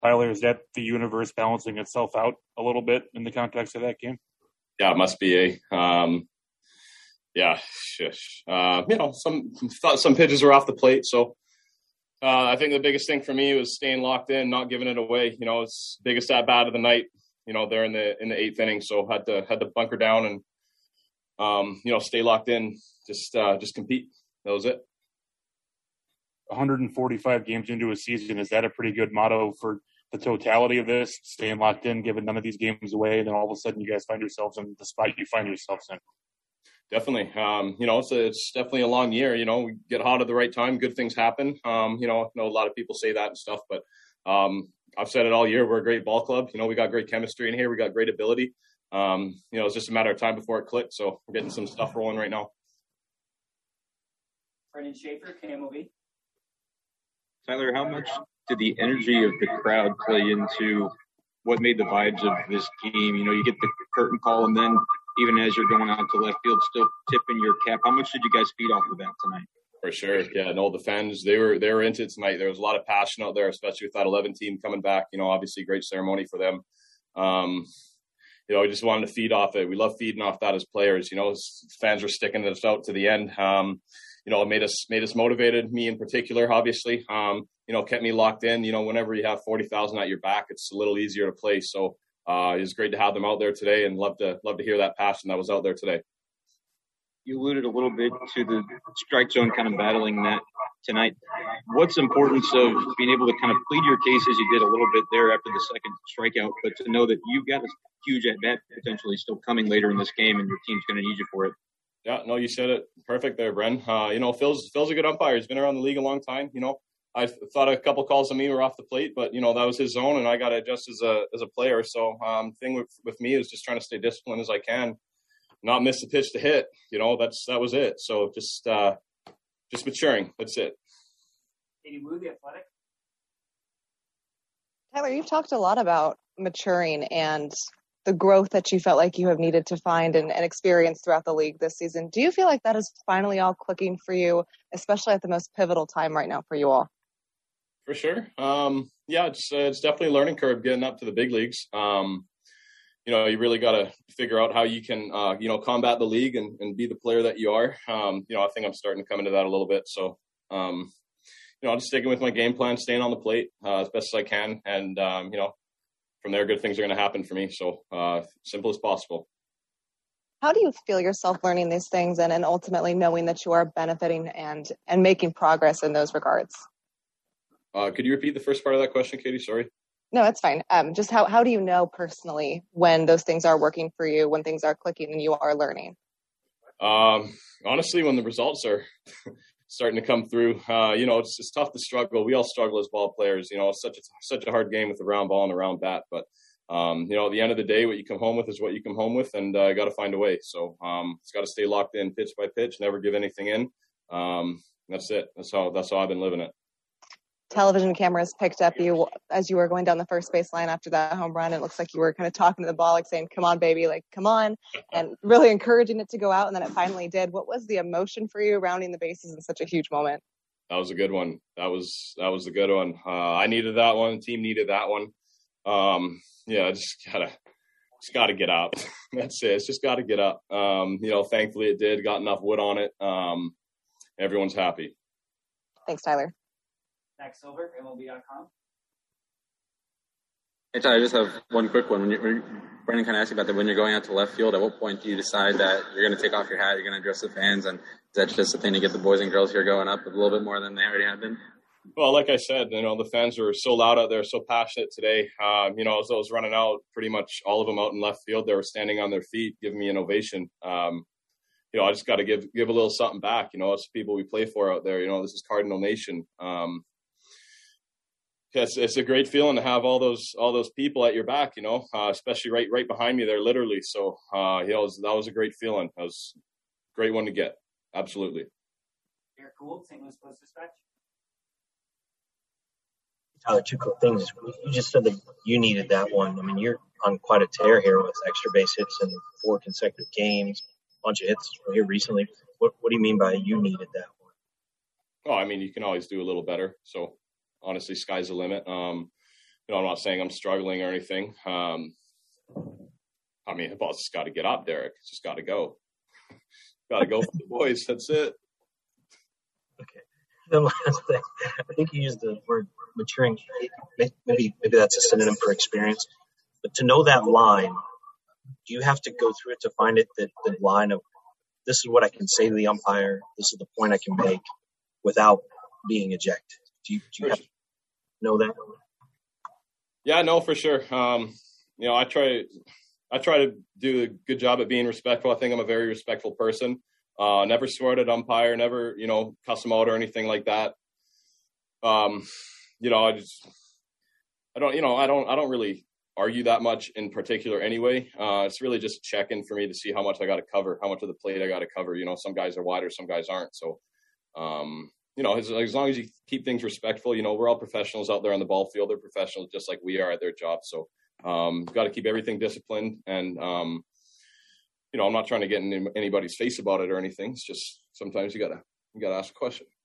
Tyler, is that the universe balancing itself out a little bit in the context of that game? Yeah, it must be some pitches are off the plate. So I think the biggest thing for me was staying locked in, not giving it away. It's biggest at bat of the night. They're in the eighth inning, so had to bunker down and stay locked in, just compete. That was it. 145 games into a season, is that a pretty good motto for the totality of this? Staying locked in, giving none of these games away, and then all of a sudden you guys find yourselves in the spot you find yourselves in. Definitely. It's definitely a long year. We get hot at the right time. Good things happen. I know a lot of people say that and stuff, but I've said it all year. We're a great ball club. We got great chemistry in here. We got great ability. It's just a matter of time before it clicks. So we're getting some stuff rolling right now. Brendan Schaefer, KMOV. Tyler, how much did the energy of the crowd play into what made the vibes of this game? You get the curtain call, and then even as you're going out to left field, still tipping your cap. How much did you guys feed off of that tonight? For sure. Yeah, no, the fans, they were into it tonight. There was a lot of passion out there, especially with that 11 team coming back. Obviously great ceremony for them. We just wanted to feed off it. We love feeding off that as players. Fans were sticking us out to the end. It made us motivated, me in particular, obviously. Kept me locked in. Whenever you have 40,000 at your back, it's a little easier to play. So it was great to have them out there today, and love to hear that passion that was out there today. You alluded a little bit to the strike zone kind of battling that tonight. What's the importance of being able to kind of plead your case as you did a little bit there after the second strikeout, but to know that you've got a huge at-bat potentially still coming later in this game and your team's going to need you for it? Yeah, no, you said it perfect there, Bren. Phil's a good umpire. He's been around the league a long time. I thought a couple calls on me were off the plate, but that was his zone, and I got to adjust as a player. So thing with me is just trying to stay disciplined as I can, not miss a pitch to hit. That was it. So just maturing. That's it. Katie Wu, The Athletic. Tyler, you've talked a lot about maturing and the growth that you felt like you have needed to find and experience throughout the league this season. Do you feel like that is finally all clicking for you, especially at the most pivotal time right now for you all? For sure. It's definitely a learning curve getting up to the big leagues. You really got to figure out how you can, combat the league and be the player that you are. I think I'm starting to come into that a little bit. So, I'm just sticking with my game plan, staying on the plate as best as I can. And, from there, good things are going to happen for me. So simple as possible. How do you feel yourself learning these things and ultimately knowing that you are benefiting and making progress in those regards? Could you repeat the first part of that question, Katie? Sorry. No, it's fine. Just how do you know personally when those things are working for you, when things are clicking and you are learning? Honestly, when the results are starting to come through, it's tough to struggle. We all struggle as ball players. It's such a hard game with a round ball and a round bat. But, at the end of the day, what you come home with is what you come home with, and you got to find a way. So it's got to stay locked in pitch by pitch, never give anything in. That's it. That's how I've been living it. Television cameras picked up you as you were going down the first base line after that home run. It looks like you were kind of talking to the ball, like saying, "Come on, baby, like, come on," and really encouraging it to go out. And then it finally did. What was the emotion for you rounding the bases in such a huge moment? That was a good one. That was a good one. I needed that one. The team needed that one. Just gotta get up. That's it. It's just gotta get up. Thankfully it did. Got enough wood on it. Everyone's happy. Thanks, Tyler. Max Silver, MLB.com. Hey, Tyler, I just have one quick one. When Brendan kind of asked you about that, when you're going out to left field, at what point do you decide that you're going to take off your hat, you're going to address the fans, and is that just a thing to get the boys and girls here going up a little bit more than they already have been? Well, like I said, the fans were so loud out there, so passionate today. As I was running out, pretty much all of them out in left field, they were standing on their feet, giving me an ovation. I just got to give a little something back. It's the people we play for out there. This is Cardinal Nation. It's a great feeling to have all those people at your back, especially right behind me there, literally. So, that was a great feeling. That was a great one to get. Absolutely. Eric Gould, St. Louis Post-Dispatch. Tyler, two quick things. You just said that you needed that one. I mean, you're on quite a tear here with extra base hits in 4 consecutive games, a bunch of hits here recently. What do you mean by you needed that one? Oh, I mean, you can always do a little better. So, honestly, sky's the limit. I'm not saying I'm struggling or anything. I mean, the ball's just got to get up, Derek. It's just got to go. Got to go for the boys. That's it. Okay. The last thing, I think you used the word maturing. Maybe that's a synonym for experience. But to know that line, do you have to go through it to find it? The line of this is what I can say to the umpire. This is the point I can make without being ejected. Do you have to know that? Yeah, no, for sure. I try to do a good job at being respectful. I think I'm a very respectful person. Never swear at umpire, never, cuss them out or anything like that. I don't really argue that much in particular anyway. It's really just a check-in for me to see how much I got to cover, how much of the plate I got to cover. Some guys are wider, some guys aren't. So, as long as you keep things respectful, we're all professionals out there on the ball field. They're professionals just like we are at their job. So, got to keep everything disciplined. And, I'm not trying to get in anybody's face about it or anything. It's just sometimes you gotta ask a question.